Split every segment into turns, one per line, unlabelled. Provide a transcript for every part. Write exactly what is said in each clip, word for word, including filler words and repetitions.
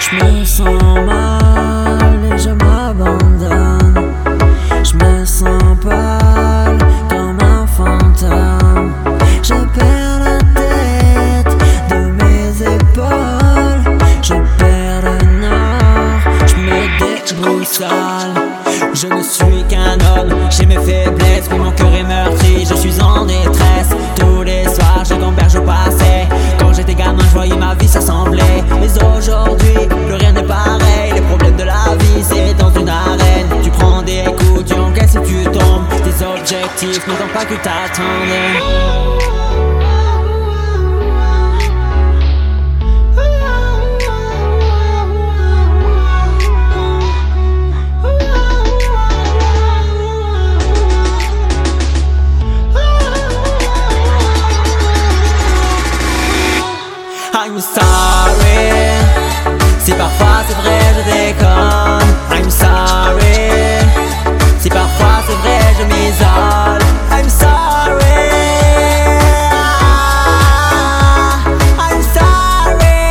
Je me sens mal et je m'abandonne. Je me sens pâle comme un fantôme. Je perds la tête de mes épaules. Je perds le nord, je me déboussole. Je ne suis qu'un homme, j'ai mes faiblesses, puis mon cœur est meurtri. Je suis en détresse, tous les soirs je gamberge au passé. Quand j'étais gamin je voyais ma vie s'assembler. Mais aujourd'hui, plus rien n'est pareil. Les problèmes de la vie c'est dans une arène. Tu prends des coups, tu encaisses et tu tombes. Tes objectifs n'attendent pas que t'attendes. I'm sorry, si parfois c'est vrai je déconne. I'm sorry, si parfois c'est vrai je m'isole. I'm sorry, I'm sorry.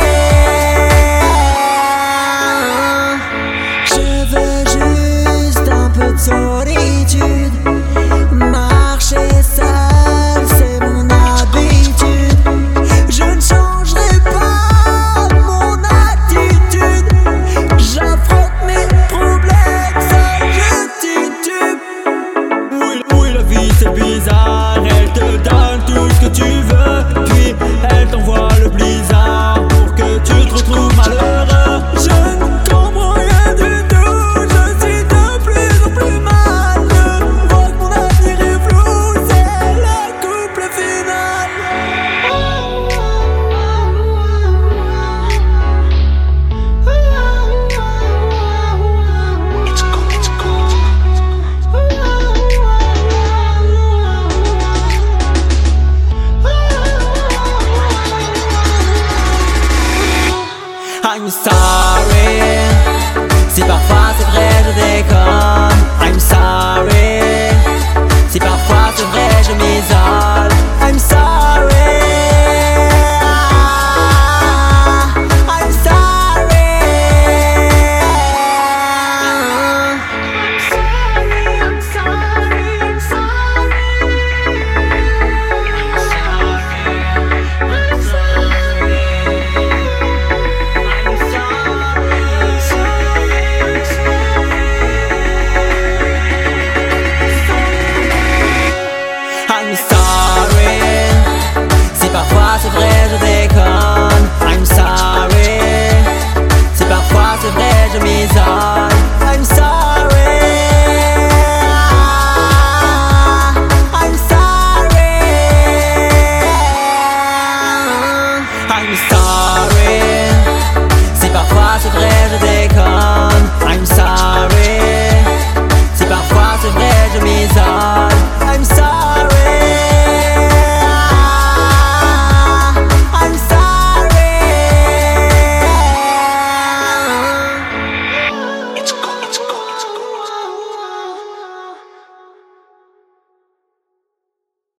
Je veux juste un peu de solitude. Marcher seul c'est mon habitude. Je ne changerai pas mon attitude. J'affronte mes problèmes, seul je titube. Oui, oui, la vie c'est bizarre. Elle te donne tout ce que tu veux, puis elle t'envoie le blizzard pour que tu te retrouves malheureux. Je ne comprends rien du tout, je suis de plus en plus mal. Je vois que mon avenir est flou, c'est le couple final. I'm sorry, si parfois c'est vrai je déconne. I'm sorry, si parfois c'est vrai je m'isole. I'm sorry, I'm sorry. I'm sorry, I'm sorry, I'm sorry. I'm sorry, si parfois c'est vrai